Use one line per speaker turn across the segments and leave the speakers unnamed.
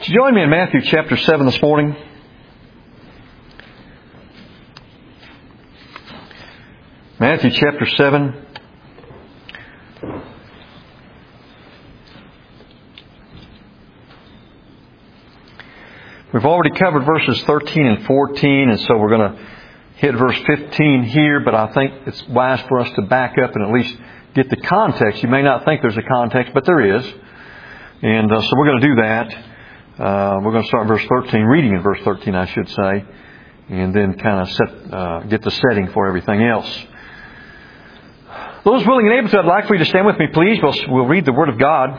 Would you join me in Matthew chapter 7 this morning? Matthew chapter 7. We've already covered verses 13 and 14, and so we're going to hit verse 15 here, but I think it's wise for us to back up and at least get the context. You may not think there's a context, but there is. And so we're going to do that. We're going to start in verse 13, reading in verse 13, I should say, and then kind of get the setting for everything else. Those willing and able to, I'd like for you to stand with me, please. We'll read the Word of God.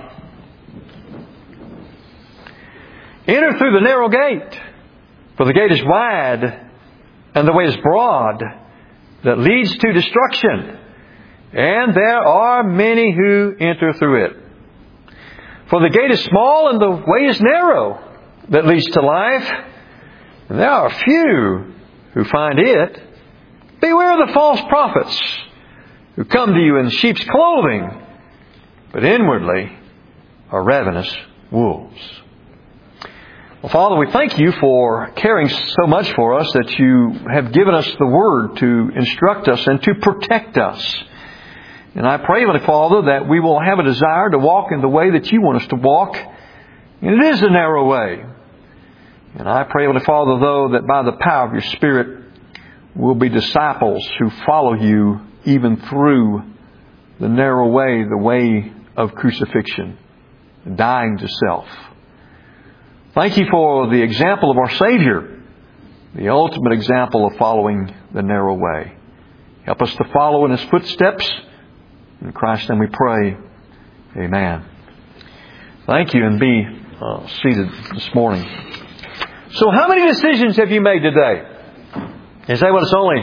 Enter through the narrow gate, for the gate is wide, and the way is broad, that leads to destruction, and there are many who enter through it. For the gate is small, and the way is narrow, that leads to life, and there are few who find it. Beware of the false prophets, who come to you in sheep's clothing, but inwardly are ravenous wolves. Well, Father, we thank you for caring so much for us that you have given us the Word to instruct us and to protect us. And I pray, Heavenly Father, that we will have a desire to walk in the way that you want us to walk. And it is a narrow way. And I pray, Heavenly Father, though, that by the power of your Spirit, we'll be disciples who follow you even through the narrow way, the way of crucifixion, dying to self. Thank you for the example of our Savior, the ultimate example of following the narrow way. Help us to follow in His footsteps. In Christ's name we pray. Amen. Thank you, and be seated this morning. So how many decisions have you made today? You say, well, it's only,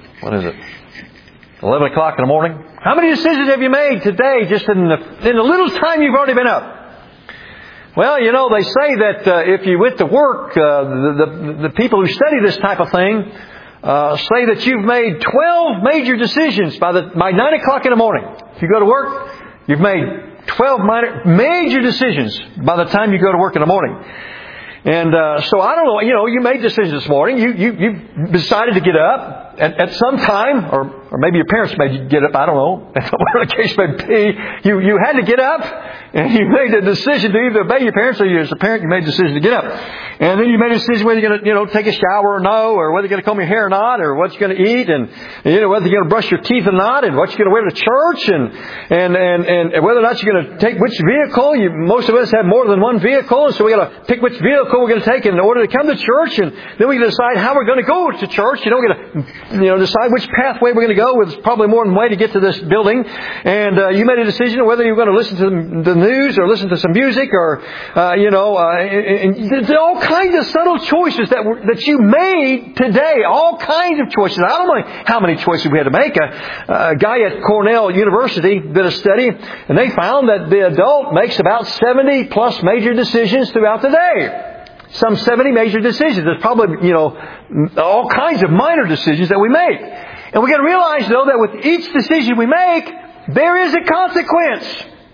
11 o'clock in the morning? How many decisions have you made today just in the little time you've already been up? Well, you know, they say that if you went to work, the people who study this type of thing say that you've made 12 major decisions by 9 o'clock in the morning. If you go to work, you've made 12 major decisions by the time you go to work in the morning. And so I don't know, you made decisions this morning. You decided to get up at some time, or maybe your parents made you get up, I don't know, whatever the case may be. You had to get up, and you made a decision to either obey your parents, or as a parent you made a decision to get up. And then you made a decision whether you're going to, take a shower or no, or whether you're going to comb your hair or not, or what you're going to eat, and whether you're going to brush your teeth or not, and what you're going to wear to church, and whether or not you're going to take which vehicle. Most of us have more than one vehicle, and so we got to pick which vehicle we're going to take in order to come to church, and then we decide how we're going to go to church. We're going to decide which pathway we're going to go. There's probably more than one way to get to this building, and you made a decision of whether you're going to listen to the news or listen to some music, or and there's all kinds of subtle choices that you made today. All kinds of choices. I don't know how many choices we had to make. A guy at Cornell University did a study, and they found that the adult makes about 70 plus major decisions throughout the day. Some 70 major decisions. There's probably, all kinds of minor decisions that we make. And we got to realize, though, that with each decision we make, there is a consequence.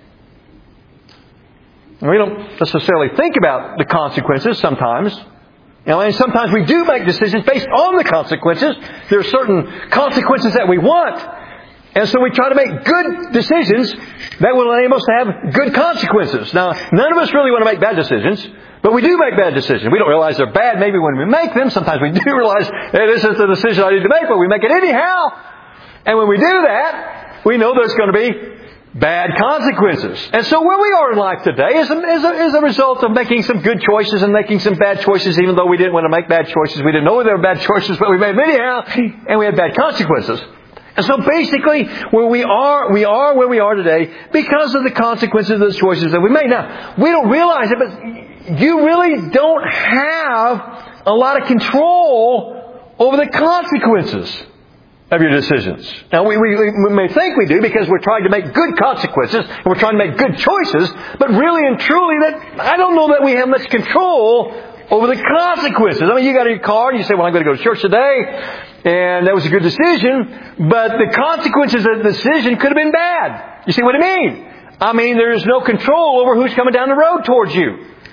We don't necessarily think about the consequences sometimes. And sometimes we do make decisions based on the consequences. There are certain consequences that we want. And so we try to make good decisions that will enable us to have good consequences. Now, none of us really want to make bad decisions, but we do make bad decisions. We don't realize they're bad maybe when we make them. Sometimes we do realize, hey, this is the decision I need to make, but we make it anyhow. And when we do that, we know there's going to be bad consequences. And so where we are in life today is a result of making some good choices and making some bad choices, even though we didn't want to make bad choices. We didn't know they were bad choices, but we made them anyhow, and we had bad consequences. And so basically, where we are where we are today because of the consequences of those choices that we made. Now, we don't realize it, but you really don't have a lot of control over the consequences of your decisions. Now, we may think we do because we're trying to make good consequences and we're trying to make good choices, but really and truly, I don't know that we have much control over the consequences. I mean, you got in your car and you say, well, I'm going to go to church today. And that was a good decision, but the consequences of the decision could have been bad. You see what I mean? I mean, there is no control over who's coming down the road towards you.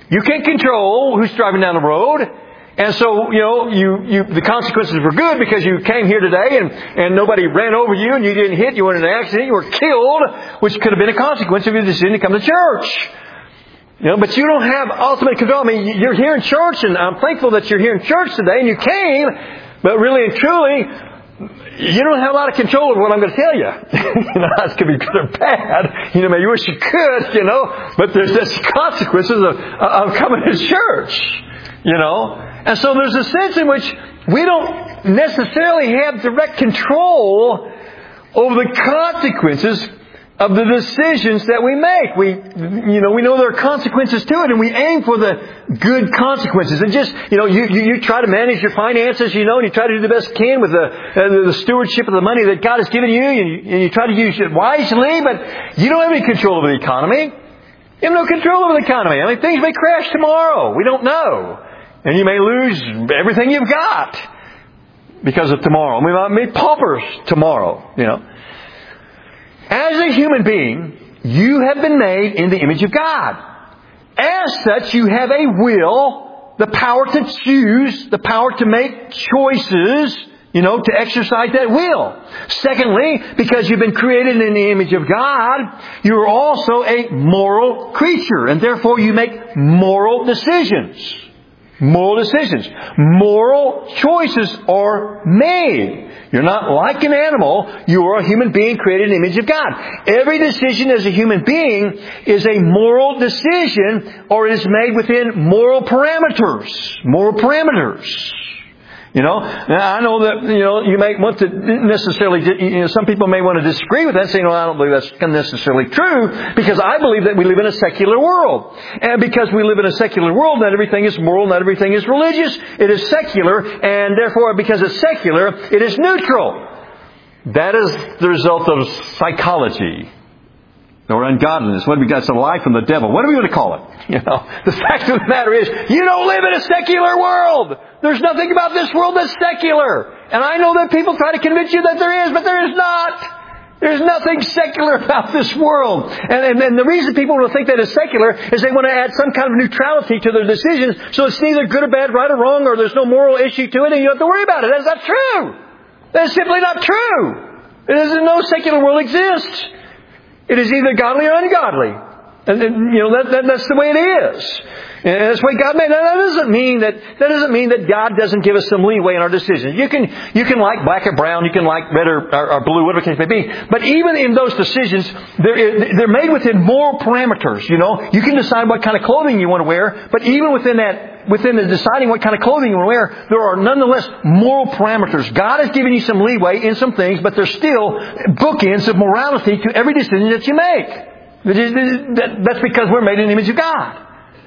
You can't control who's driving down the road. And so, the consequences were good because you came here today and nobody ran over you and you didn't hit, you weren't in an accident, you were killed, which could have been a consequence of your decision to come to church. But you don't have ultimate control. I mean, you're here in church, and I'm thankful that you're here in church today and you came, but really and truly, you don't have a lot of control over what I'm going to tell you. That's going to be good or bad. Maybe you wish you could, but there's consequences of coming to church, And so there's a sense in which we don't necessarily have direct control over the consequences of the decisions that we make. We know there are consequences to it, and we aim for the good consequences. And just, you try to manage your finances, and you try to do the best you can with the stewardship of the money that God has given you, and you try to use it wisely, but you don't have any control over the economy. You have no control over the economy. I mean, things may crash tomorrow. We don't know. And you may lose everything you've got because of tomorrow. We might be paupers tomorrow, As a human being, you have been made in the image of God. As such, you have a will, the power to choose, the power to make choices, to exercise that will. Secondly, because you've been created in the image of God, you are also a moral creature, and therefore you make moral decisions. Moral decisions. Moral choices are made. You're not like an animal. You are a human being created in the image of God. Every decision as a human being is a moral decision, or it is made within moral parameters. Moral parameters. Now, I know that, you may want to necessarily, some people may want to disagree with that, saying, I don't believe that's necessarily true, because I believe that we live in a secular world. And because we live in a secular world, not everything is moral, not everything is religious. It is secular, and therefore, because it's secular, it is neutral. That is the result of psychology. Or ungodliness. What have we got? It's a lie from the devil. What are we going to call it? The fact of the matter is, you don't live in a secular world. There's nothing about this world that's secular. And I know that people try to convince you that there is, but there is not. There's nothing secular about this world. And the reason people will think that it's secular is they want to add some kind of neutrality to their decisions, so it's neither good or bad, right or wrong, or there's no moral issue to it, and you don't have to worry about it. That's not true. That's simply not true. No secular world exists. It is either godly or ungodly. And that's the way it is. And that's the way God made it. That doesn't mean that God doesn't give us some leeway in our decisions. You can like black or brown, you can like red or blue, whatever the case may be. But even in those decisions, they're made within moral parameters. You can decide what kind of clothing you want to wear, but even within the deciding what kind of clothing you want to wear, there are nonetheless moral parameters. God has given you some leeway in some things, but there's still bookends of morality to every decision that you make. That's because we're made in the image of God.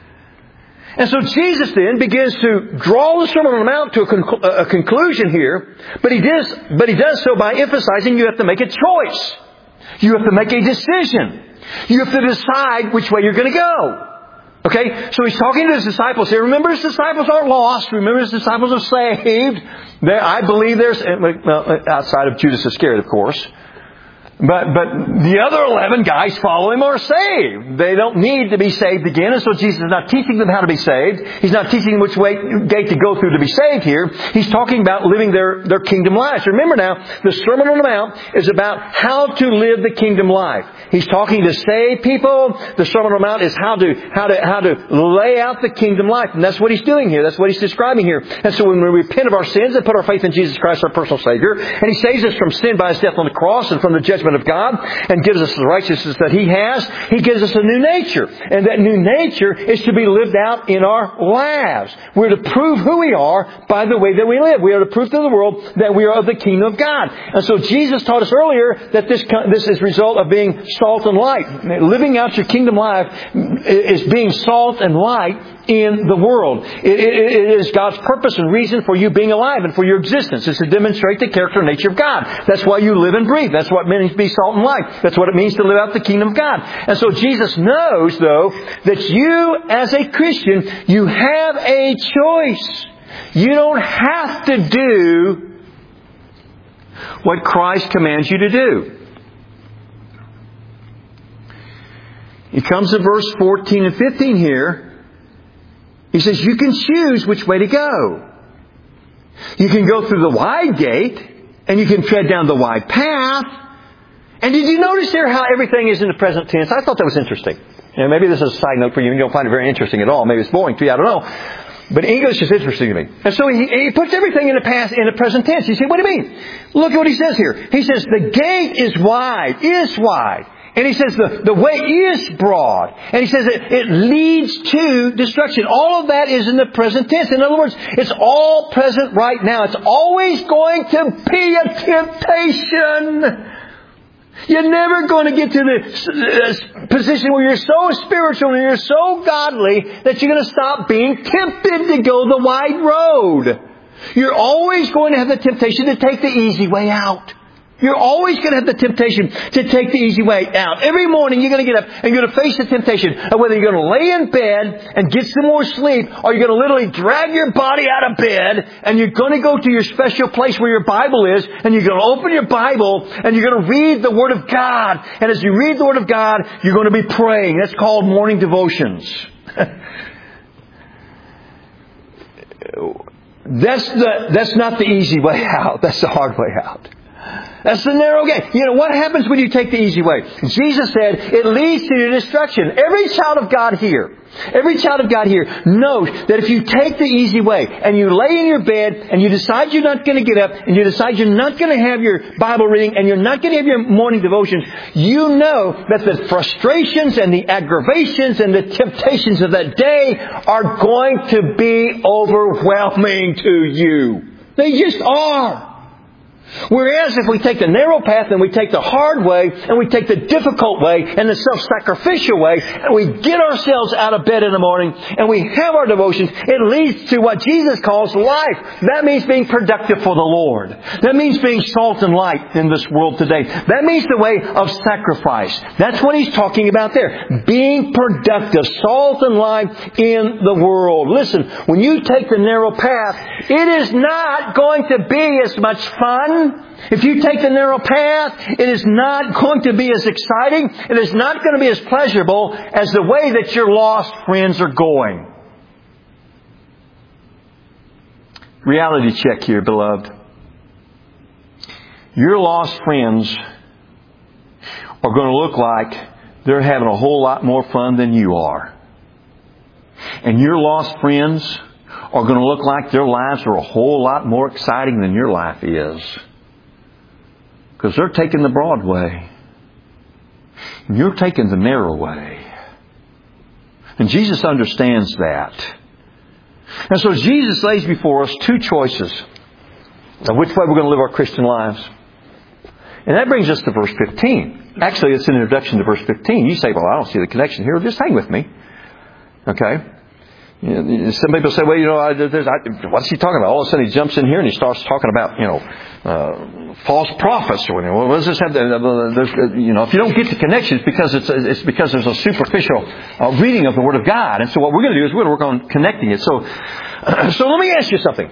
And so Jesus then begins to draw the Sermon on the Mount to a conclusion here, but he does so by emphasizing you have to make a choice. You have to make a decision. You have to decide which way you're going to go. Okay, so he's talking to his disciples here. Remember, his disciples aren't lost. Remember, his disciples are saved. I believe outside of Judas Iscariot, of course. But the other 11 guys follow him are saved. They don't need to be saved again. And so Jesus is not teaching them how to be saved. He's not teaching them which gate to go through to be saved here. He's talking about living their kingdom lives. Remember now, the Sermon on the Mount is about how to live the kingdom life. He's talking to saved people. The Sermon on the Mount is how to lay out the kingdom life. And that's what he's doing here. That's what he's describing here. And so when we repent of our sins and put our faith in Jesus Christ, our personal Savior, and he saves us from sin by his death on the cross and from the judgment of God, and gives us the righteousness that he has, he gives us a new nature. And that new nature is to be lived out in our lives. We're to prove who we are by the way that we live. We are to prove to the world that we are of the kingdom of God. And so Jesus taught us earlier that this is a result of being salt and light. Living out your kingdom life is being salt and light in the world. It is God's purpose and reason for you being alive and for your existence. It's to demonstrate the character and nature of God. That's why you live and breathe. That's what it means to be salt and light. That's what it means to live out the kingdom of God. And so Jesus knows, though, that you as a Christian, you have a choice. You don't have to do what Christ commands you to do. He comes to verse 14 and 15 here. He says you can choose which way to go. You can go through the wide gate, and you can tread down the wide path. And did you notice there how everything is in the present tense? I thought that was interesting. Maybe this is a side note for you, and you don't find it very interesting at all. Maybe it's boring to you, I don't know. But English is interesting to me. And so he puts everything in the present tense. You say, what do you mean? Look at what he says here. He says, the gate is wide. And he says, the way is broad. And he says, it leads to destruction. All of that is in the present tense. In other words, it's all present right now. It's always going to be a temptation. You're never going to get to the position where you're so spiritual and you're so godly that you're going to stop being tempted to go the wide road. You're always going to have the temptation to take the easy way out. You're always going to have the temptation to take the easy way out. Every morning you're going to get up and you're going to face the temptation of whether you're going to lay in bed and get some more sleep, or you're going to literally drag your body out of bed and you're going to go to your special place where your Bible is, and you're going to open your Bible and you're going to read the Word of God. And as you read the Word of God, you're going to be praying. That's called morning devotions. That's not the easy way out. That's the hard way out. That's the narrow gate. You know, what happens when you take the easy way? Jesus said it leads to destruction. Every child of God here knows that if you take the easy way and you lay in your bed and you decide you're not going to get up and you decide you're not going to have your Bible reading and you're not going to have your morning devotions, you know that the frustrations and the aggravations and the temptations of that day are going to be overwhelming to you. They just are. Whereas if we take the narrow path and we take the hard way and we take the difficult way and the self-sacrificial way and we get ourselves out of bed in the morning and we have our devotions, it leads to what Jesus calls life. That means being productive for the Lord. That means being salt and light in this world today. That means the way of sacrifice. That's what he's talking about there. Being productive, salt and light in the world. Listen, when you take the narrow path, it is not going to be as much fun. If you take the narrow path, it is not going to be as exciting. It is not going to be as pleasurable as the way that your lost friends are going. Reality check here, beloved. Your lost friends are going to look like they're having a whole lot more fun than you are. And your lost friends are going to look like their lives are a whole lot more exciting than your life is. Because they're taking the broad way. And you're taking the narrow way. And Jesus understands that. And so Jesus lays before us two choices of which way we're going to live our Christian lives. And that brings us to verse 15. Actually, it's an introduction to verse 15. You say, well, I don't see the connection here. Just hang with me. Okay? Some people say, well, what's he talking about? All of a sudden he jumps in here and he starts talking about, false prophets. Or well, what does this have? If you don't get the connection, it's because there's a superficial reading of the Word of God. And so what we're going to do is we're going to work on connecting it. So let me ask you something.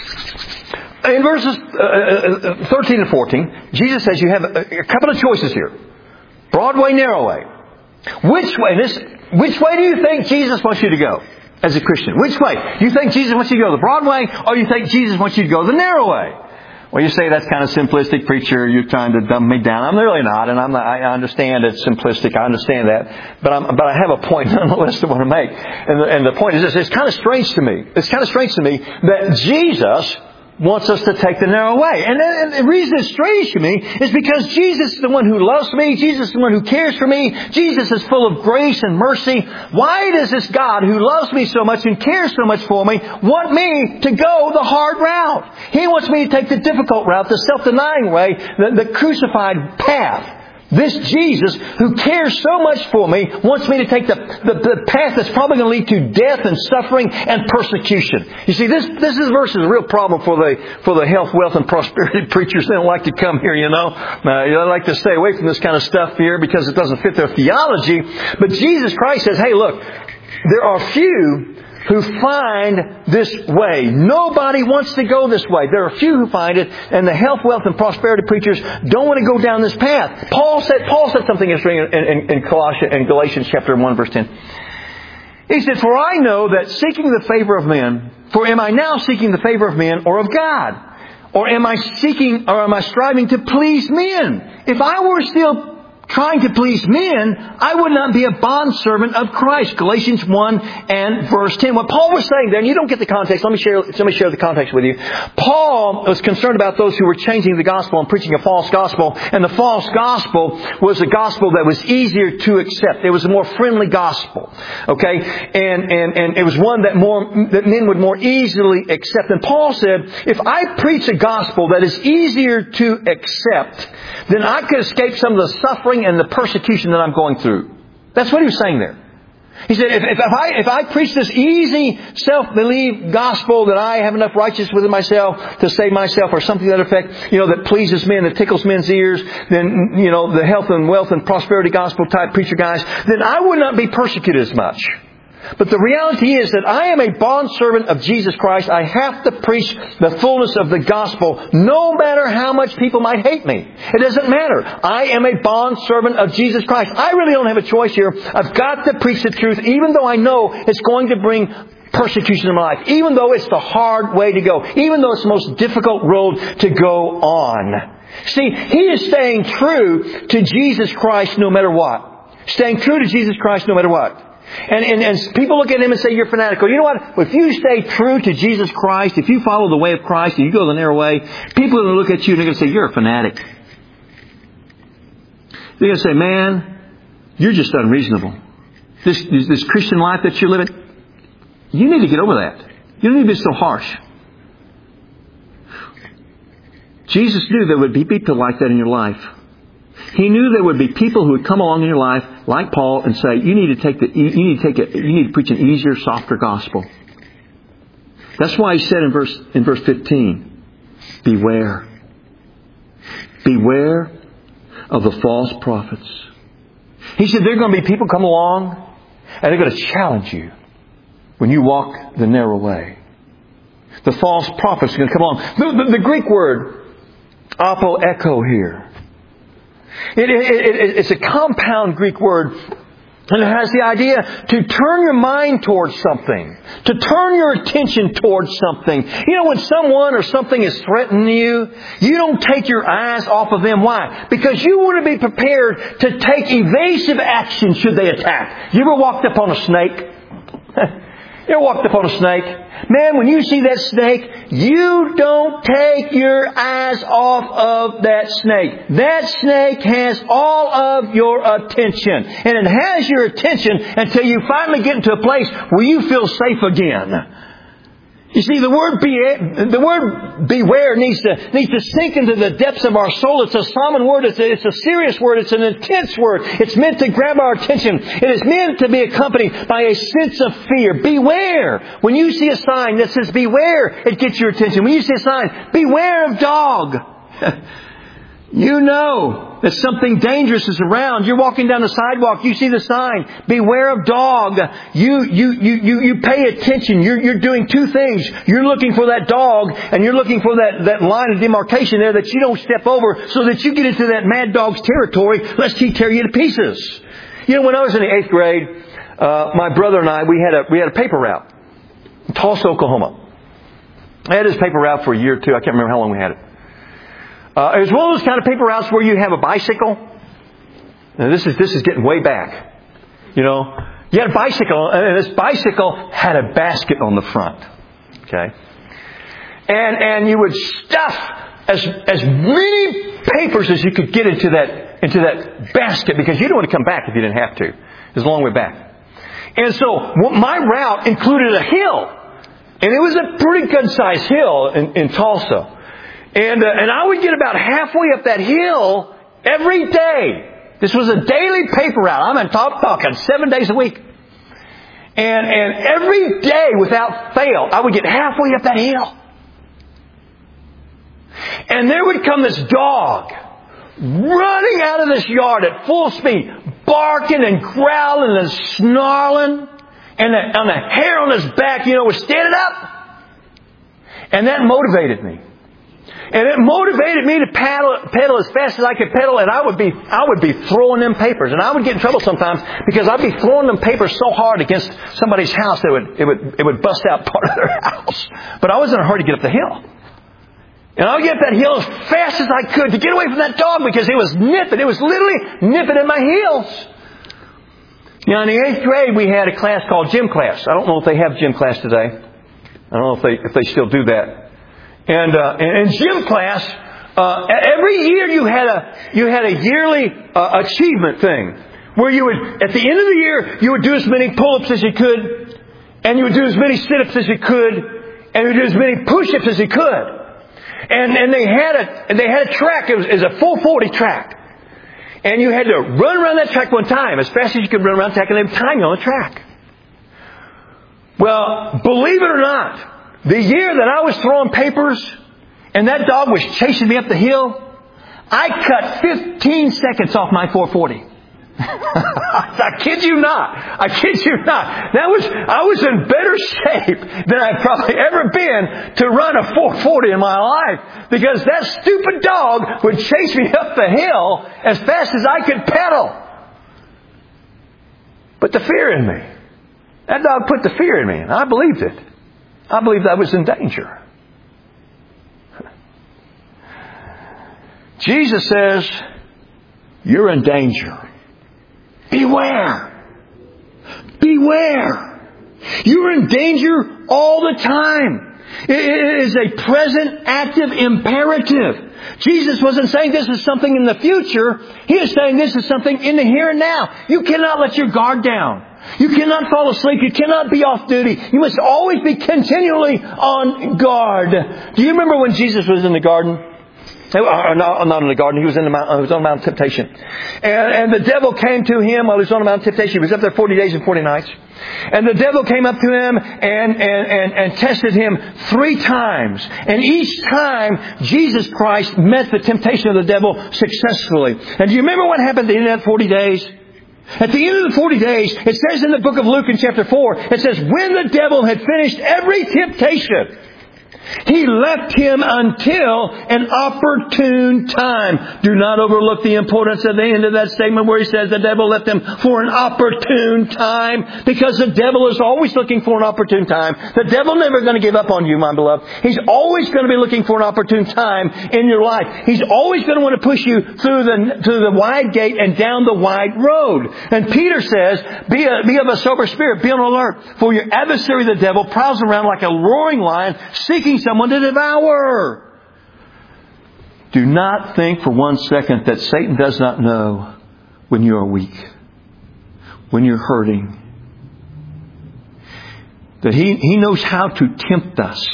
In verses 13 and 14, Jesus says you have a couple of choices here: broad way, narrow way. Which way do you think Jesus wants you to go? As a Christian, which way? Do you think Jesus wants you to go the broad way, or do you think Jesus wants you to go the narrow way? Well, you say that's kind of simplistic, preacher. You're trying to dumb me down. I'm really not, and I understand it's simplistic. I understand that, but I have a point nonetheless I want to make. And the point is this: it's kind of strange to me. It's kind of strange to me that Jesus wants us to take the narrow way. And the reason it's strange to me is because Jesus is the one who loves me. Jesus is the one who cares for me. Jesus is full of grace and mercy. Why does this God who loves me so much and cares so much for me want me to go the hard route? He wants me to take the difficult route, the self-denying way, the crucified path. This Jesus, who cares so much for me, wants me to take the path that's probably going to lead to death and suffering and persecution. You see, this verse is a real problem for the health, wealth, and prosperity preachers. They don't like to come here, They like to stay away from this kind of stuff here because it doesn't fit their theology. But Jesus Christ says, hey, look, there are few who find this way. Nobody wants to go this way. There are few who find it, and the health, wealth, and prosperity preachers don't want to go down this path. Paul said something interesting in Galatians chapter 1, verse 10. He said, for I know that seeking the favor of men, for am I now seeking the favor of men or of God? Or am I striving to please men? If I were still trying to please men, I would not be a bondservant of Christ. Galatians 1 and verse 10. What Paul was saying there, and you don't get the context, let me share the context with you. Paul was concerned about those who were changing the gospel and preaching a false gospel. And the false gospel was a gospel that was easier to accept. It was a more friendly gospel. Okay? And it was one that men would more easily accept. And Paul said, if I preach a gospel that is easier to accept, then I could escape some of the suffering and the persecution that I'm going through. That's what he was saying there. He said, if I preach this easy, self-believed gospel that I have enough righteousness within myself to save myself or something to that effect, that pleases men, that tickles men's ears, then, the health and wealth and prosperity gospel type preacher guys, then I would not be persecuted as much. But the reality is that I am a bondservant of Jesus Christ. I have to preach the fullness of the gospel no matter how much people might hate me. It doesn't matter. I am a bondservant of Jesus Christ. I really don't have a choice here. I've got to preach the truth even though I know it's going to bring persecution in my life. Even though it's the hard way to go. Even though it's the most difficult road to go on. See, he is staying true to Jesus Christ no matter what. Staying true to Jesus Christ no matter what. And people look at him and say, you're fanatical. You know what? If you stay true to Jesus Christ, if you follow the way of Christ and you go the narrow way, people are going to look at you and they're going to say, you're a fanatic. They're going to say, man, you're just unreasonable. This Christian life that you're living, you need to get over that. You don't need to be so harsh. Jesus knew there would be people like that in your life. He knew there would be people who would come along in your life, like Paul, and say, you need to preach an easier, softer gospel. That's why he said in verse 15, beware. Beware of the false prophets. He said there are going to be people come along and they're going to challenge you when you walk the narrow way. The false prophets are going to come along. The Greek word, apoeko here. It's a compound Greek word, and it has the idea to turn your mind towards something, to turn your attention towards something. When someone or something is threatening you, you don't take your eyes off of them. Why? Because you want to be prepared to take evasive action should they attack. You ever walked up on a snake? You ever walked up on a snake? Man, when you see that snake, you don't take your eyes off of that snake. That snake has all of your attention. And it has your attention until you finally get into a place where you feel safe again. You see, the word beware needs to sink into the depths of our soul. It's a solemn word. It's a serious word. It's an intense word. It's meant to grab our attention. It is meant to be accompanied by a sense of fear. Beware. When you see a sign that says beware, it gets your attention. When you see a sign, beware of dog. You know that something dangerous is around. You're walking down the sidewalk. You see the sign. Beware of dog. You pay attention. You're doing two things. You're looking for that dog and you're looking for that line of demarcation there that you don't step over so that you get into that mad dog's territory lest he tear you to pieces. When I was in the 8th grade, my brother and I, we had a paper route in Tulsa, Oklahoma. I had this paper route for a year or two. I can't remember how long we had it. It was one of those kind of paper routes where you have a bicycle. Now this is getting way back. You had a bicycle, and this bicycle had a basket on the front. Okay, and you would stuff as many papers as you could get into that basket because you didn't want to come back if you didn't have to. It was a long way back. And so my route included a hill, and it was a pretty good sized hill in Tulsa. And I would get about halfway up that hill every day. This was a daily paper route. I'm talking 7 days a week. And every day without fail, I would get halfway up that hill. And there would come this dog running out of this yard at full speed, barking and growling and snarling. And the hair on his back, was standing up. And that motivated me. And it motivated me to pedal as fast as I could pedal, and I would be throwing them papers. And I would get in trouble sometimes because I'd be throwing them papers so hard against somebody's house that it would bust out part of their house. But I was in a hurry to get up the hill. And I would get up that hill as fast as I could to get away from that dog because it was nipping. It was literally nipping at my heels. Now, in the 8th grade, we had a class called gym class. I don't know if they have gym class today. I don't know if they still do that. And in gym class, every year you had a yearly achievement thing where you would, at the end of the year, you would do as many pull-ups as you could, and you would do as many sit-ups as you could, and you would do as many push-ups as you could. And they had a track. It was a full 40 track. And you had to run around that track one time, as fast as you could run around the track, and they would time you on the track. Well, believe it or not, the year that I was throwing papers and that dog was chasing me up the hill, I cut 15 seconds off my 440. I kid you not. I was in better shape than I've probably ever been to run a 440 in my life because that stupid dog would chase me up the hill as fast as I could pedal. But the fear in me. That dog put the fear in me, and I believed it. I believed I was in danger. Jesus says, you're in danger. Beware. Beware. You're in danger all the time. It is a present, active imperative. Jesus wasn't saying this is something in the future. He is saying this is something in the here and now. You cannot let your guard down. You cannot fall asleep. You cannot be off duty. You must always be continually on guard. Do you remember when Jesus was in the garden? Not in the garden. He was on the Mount of Temptation. And the devil came to him while he was on the Mount of Temptation. He was up there 40 days and 40 nights. And the devil came up to him and tested him 3 times. And each time, Jesus Christ met the temptation of the devil successfully. And do you remember what happened at the end of that 40 days? At the end of the 40 days, it says in the book of Luke in chapter 4, it says, when the devil had finished every temptation, he left him until an opportune time. Do not overlook the importance of the end of that statement where he says the devil left him for an opportune time. Because the devil is always looking for an opportune time. The devil's never going to give up on you, my beloved. He's always going to be looking for an opportune time in your life. He's always going to want to push you through the wide gate and down the wide road. And Peter says, be of a sober spirit, be on alert. For your adversary, the devil, prowls around like a roaring lion, seeking someone to devour. Do not think for one second that Satan does not know when you are weak, when you're hurting. That he knows how to tempt us.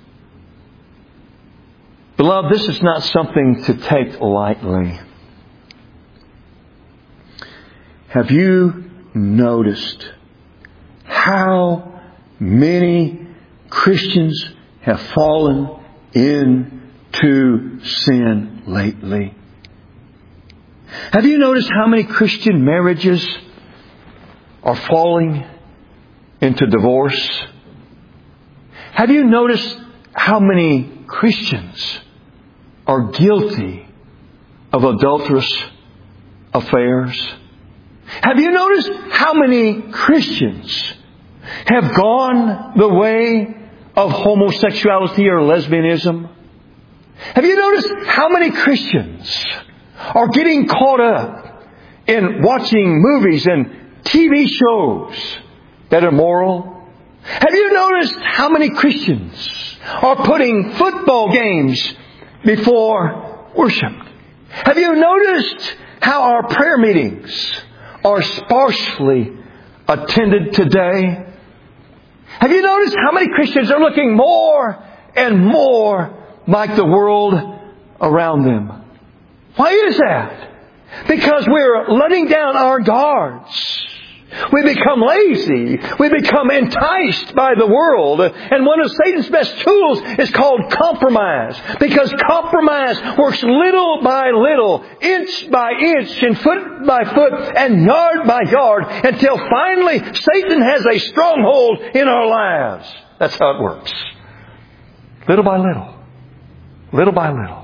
Beloved, this is not something to take lightly. Have you noticed how many Christians have fallen into sin lately? Have you noticed how many Christian marriages are falling into divorce? Have you noticed how many Christians are guilty of adulterous affairs? Have you noticed how many Christians have gone the way of homosexuality or lesbianism? Have you noticed how many Christians are getting caught up in watching movies and TV shows that are immoral? Have you noticed how many Christians are putting football games before worship? Have you noticed how our prayer meetings are sparsely attended today? Have you noticed how many Christians are looking more and more like the world around them? Why is that? Because we're letting down our guards. We become lazy. We become enticed by the world. And one of Satan's best tools is called compromise. Because compromise works little by little, inch by inch, and foot by foot, and yard by yard, until finally Satan has a stronghold in our lives. That's how it works. Little by little. Little by little.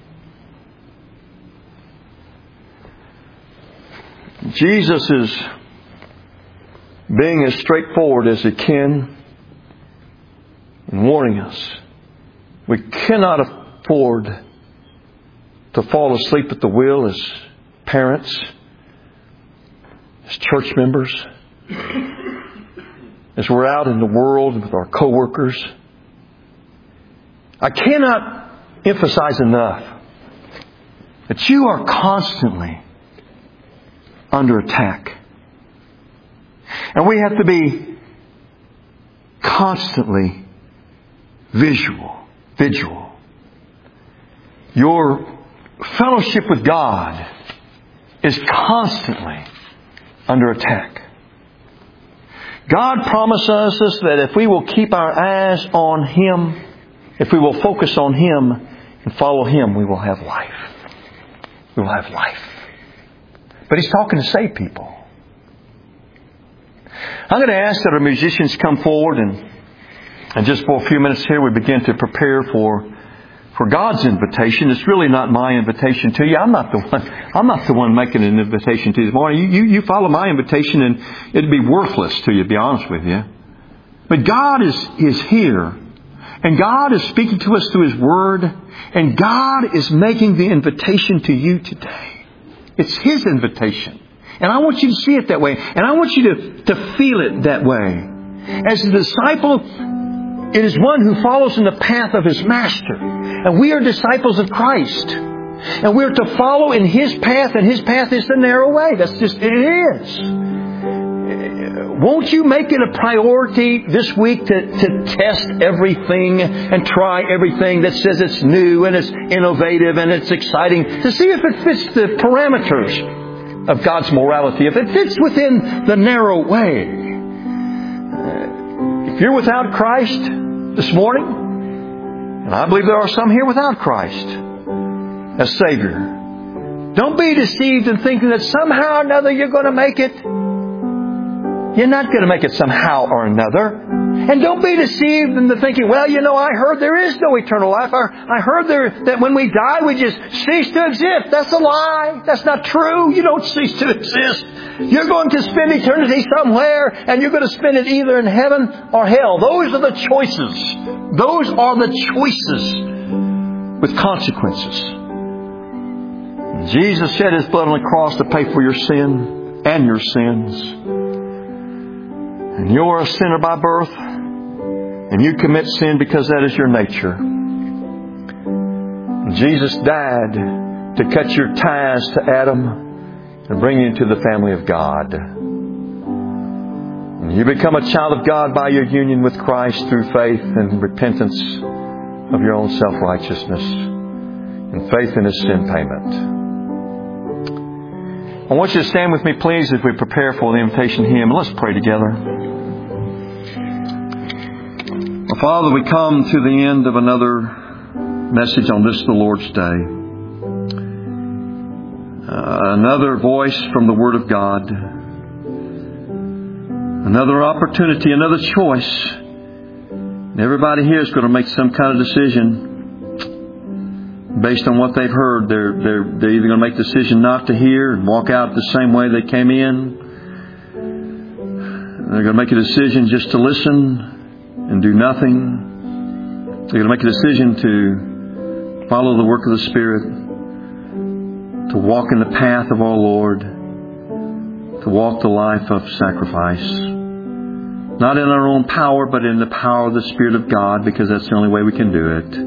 Jesus is being as straightforward as He can and warning us. We cannot afford to fall asleep at the wheel as parents, as church members, as we're out in the world with our coworkers. I cannot emphasize enough that you are constantly under attack. And we have to be constantly vigilant. Your fellowship with God is constantly under attack. God promises us that if we will keep our eyes on Him, if we will focus on Him and follow Him, we will have life. We will have life. But He's talking to save people. I'm going to ask that our musicians come forward and just for a few minutes here we begin to prepare for God's invitation. It's really not my invitation to you. I'm not the one making an invitation to you this morning. You follow my invitation and it'd be worthless to you, to be honest with you. But God is here. And God is speaking to us through His Word. And God is making the invitation to you today. It's His invitation. And I want you to see it that way. And I want you to feel it that way. As a disciple, it is one who follows in the path of his Master. And we are disciples of Christ. And we're to follow in His path. And His path is the narrow way. That's just, it is. Won't you make it a priority this week to test everything and try everything that says it's new and it's innovative and it's exciting to see if it fits the parameters of God's morality, if it fits within the narrow way. If you're without Christ this morning, and I believe there are some here without Christ as Savior, don't be deceived in thinking that somehow or another you're going to make it. You're not going to make it somehow or another. And don't be deceived into thinking, well, I heard there is no eternal life. I heard that when we die, we just cease to exist. That's a lie. That's not true. You don't cease to exist. You're going to spend eternity somewhere, and you're going to spend it either in heaven or hell. Those are the choices. Those are the choices with consequences. Jesus shed His blood on the cross to pay for your sin and your sins. And you're a sinner by birth, and you commit sin because that is your nature. And Jesus died to cut your ties to Adam and bring you into the family of God. And you become a child of God by your union with Christ through faith and repentance of your own self-righteousness and faith in His sin payment. I want you to stand with me, please, as we prepare for the invitation hymn. Let's pray together. Well, Father, we come to the end of another message on this, the Lord's Day. Another voice from the Word of God. Another opportunity, another choice. And everybody here is going to make some kind of decision. Based on what they've heard, they're either going to make a decision not to hear and walk out the same way they came in. They're going to make a decision just to listen and do nothing. They're going to make a decision to follow the work of the Spirit, to walk in the path of our Lord, to walk the life of sacrifice. Not in our own power, but in the power of the Spirit of God, because that's the only way we can do it.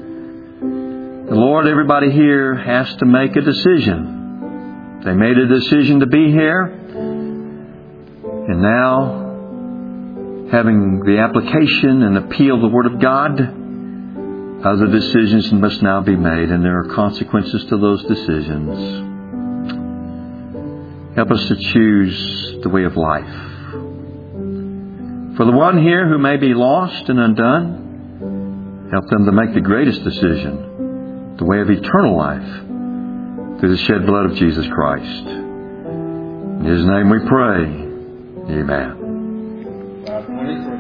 Lord, everybody here has to make a decision. They made a decision to be here. And now, having the application and appeal of the Word of God, other decisions must now be made. And there are consequences to those decisions. Help us to choose the way of life. For the one here who may be lost and undone, help them to make the greatest decision. The way of eternal life through the shed blood of Jesus Christ. In His name we pray. Amen.